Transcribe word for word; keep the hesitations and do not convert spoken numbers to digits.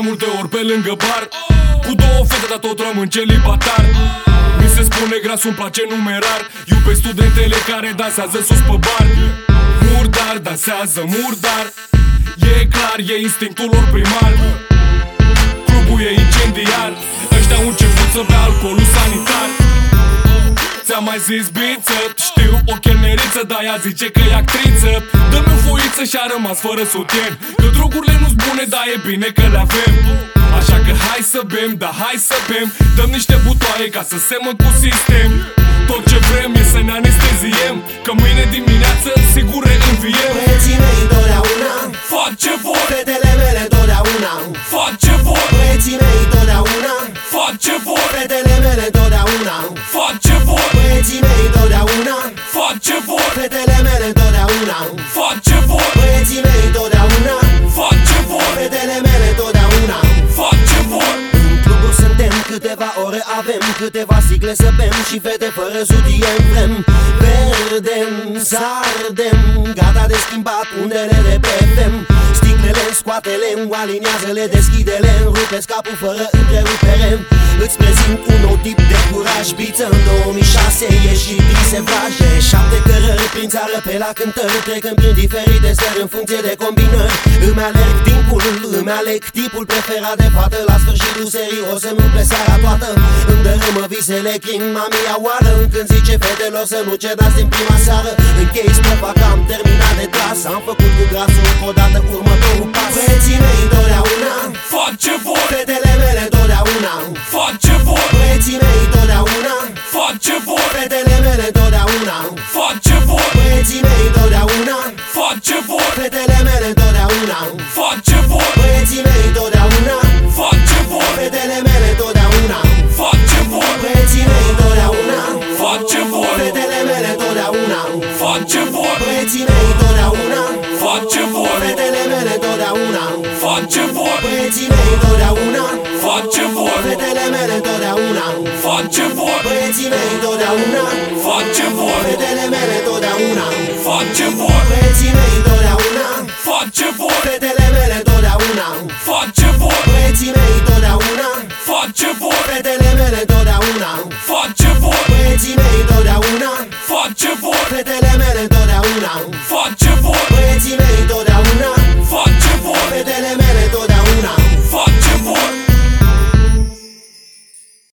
multe ori pe lângă bar, cu două fete, dar tot rămân celibatar. Mi se spune gras, îmi place numerar. Iubesc studentele care dansează sus pe bar. Murdar, dansează murdar. E clar, e instinctul lor primar. Clubul e incendiar. Ăștia au început să bea alcoolul sanitar. Ți-am mai zis biță, știu o chelneriță, dar ea zice că e actriță. Dă-mi o foiță și-a rămas fără sutien, că drogurile nu-s bune, dar e bine că le avem. Așa că hai să bem, da hai să bem. Dăm niște butoaie ca să semăn cu sistem. Tot ce vrem e să ne anesteziem, că mâine dimineață sigur reînviem. Băieții mei totdeauna fac ce vor, fetele mele totdeauna fac ce vor. Băieții mei totdeauna fac ce vor, fetele mele totdeauna fac ce vor. Băieții mei totdeauna fac ce vor, fetele mele totdeauna fac ce vor. Băieții mei totdeauna fac ce vor, fetele mele totdeauna fac ce vor. În cluburi suntem, câteva ore avem, câteva sticle să bem și fete fără sutien vrem. Verdem, sardem, gata de schimbat undele de pe F M. Sticlele, scoate-le, aliniază-le, deschide-le, rupeți capul fără întrerupere. Îți prezint un nou tip de curaj, biță. În două mii șase ieși din sevraj. Șapte cărări prin țară pe la cântări, trecând prin diferite stări în funcție de combinări. Îmi alerg timpul, îmi aleg tipul preferat de fată. La sfârșitul serii o să-mi umple seara toată. Îmi dărâmă visele King Mami oară, când zice fetelor să nu cedați din prima seară. Închei strofa că am terminat de tras, am făcut cu grasul odată următorul pas. Băieții mei totdeauna fac ce vor, fetele mele totdeauna fac ce vor. Băieții mei totdeauna fac ce vor, fetele mele totdeauna fac ce vor. Băieții mei totdeauna fac ce vor, fetele mele totdeauna fac ce vor. Băieții mei totdeauna fac ce vor, fetele mele totdeauna fac ce vor. Băieții mei totdeauna fac ce vor, fetele mele totdeauna fac ce vor. Băieții mei totdeauna fac ce vor, fetele mele totdeauna fac ce vor. Băieții mei totdeauna fac ce vor, fetele mele totdeauna fac ce vor. Băieții mei totdeauna fac ce vor, fetele mele totdeauna fac ce vor. Băieții mei totdeauna fac ce vor, fetele mele totdeauna fac ce vor. Băieții mei totdeauna fac ce vor, fetele mele totdeauna